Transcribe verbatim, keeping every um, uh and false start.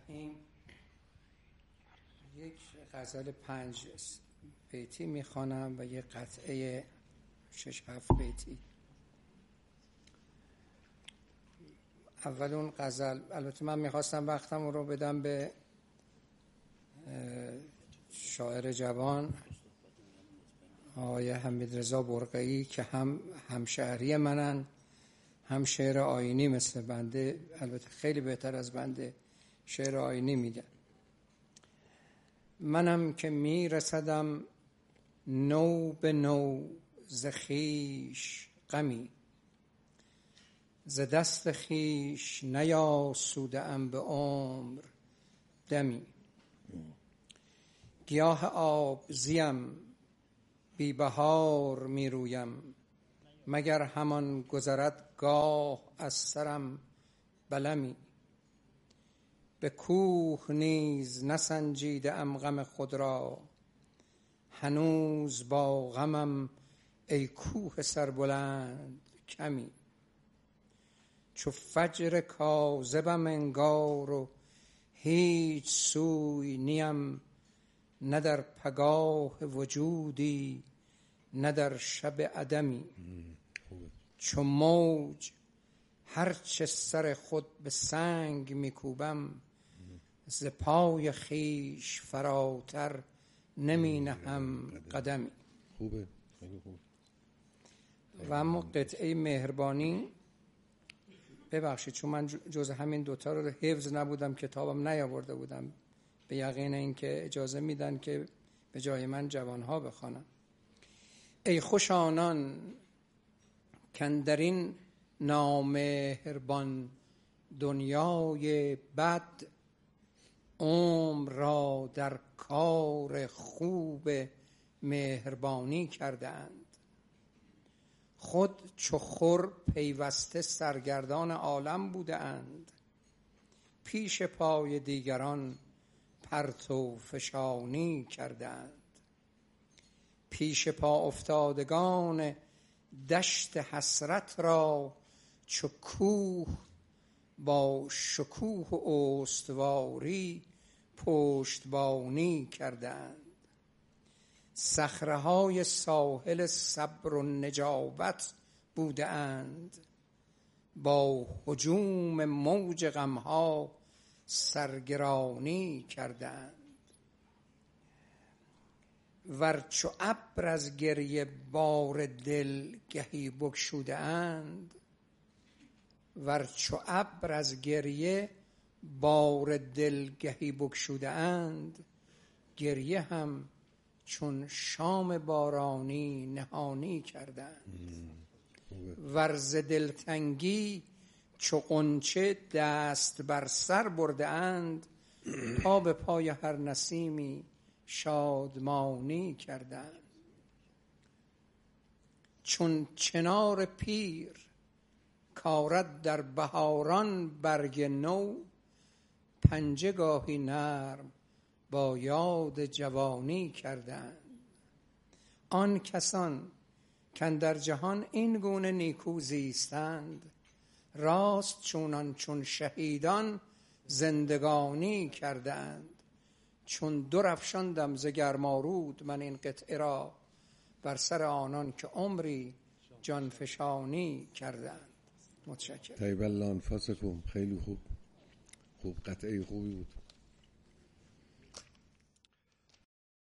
الرحیم. یک غزل پنج بیتی میخوانم و یک قطعه شش هفت بیتی. اول اون غزل، البته من میخواستم وقتم رو بدم به شاعر جوان آقای حمیدرضا برقعی که هم همشهری منن، هم شعر آیینی مثل بنده، البته خیلی بهتر از بنده شعر آیینی میگن. منم که میرسدم نو به نو ز خویش غمی، ز دست خویش نیاسوده ام به عمر دمی. گیاه آب زیم بی بهار می رویم، مگر همان گذرد گاه از سرم بلمی. به کوه نیز نسنجیده ام غم خود را، هنوز با غمم ای کوه سربلند کمی. چو فجر کاذبم انگار و هیچ سوی نیم، نه در پگاه وجودی نه در شب عدمی. چو موج هرچه سر خود به سنگ میکوبم، ز پای خویش فراتر نمی نهم قدمی. خوبه، خیلی خوب. و اما قطعه مهربانی، ببخشید چون من جز همین دوتا رو حفظ نبودم، کتابم نیاورده بودم، به یقین این که اجازه میدن که به جای من جوانها بخوانم. ای خوش آنان کاندرین نامهربان دنیای بد، عمر را در کار خوب مهربانی کردند. خود چو خور پیوسته سرگردان عالم بوده اند، پیش پای دیگران پرتو فشانی کردند. پیش پا افتادگان دشت حسرت را، چو کوه با شکوه و استواری پشتبانی کردند. صخره‌های ساحل صبر و نجابت بوده اند، با هجوم موج غمها سرگرانی کردند. ور چو ابر از گریه بار دل گهی بگشوده اند، ور چو ابر از گریه بار دل گهی بگشوده اند، گریه هم چون شام بارانی نهانی کردند. ور ز دلتنگی چو غنچه دست بر سر برده اند، پا به پای هر نسیمی شادمانی کردند. چون چنار پیر کارد در بهاران برگ نو، پنجه گاهی نرم با یاد جوانی کردند. آن کسان کاندر جهان این گونه نیکو زیستند، راست چونان چون شهیدان زندگانی کردند. چون در افشاندم ز گرمارود من این قطعه را، بر سر آنان که عمری جان فشانی کردند. متشکرم. طیب الله انفاسکم. خیلی خوب، خوب، قطعه خوبی بود.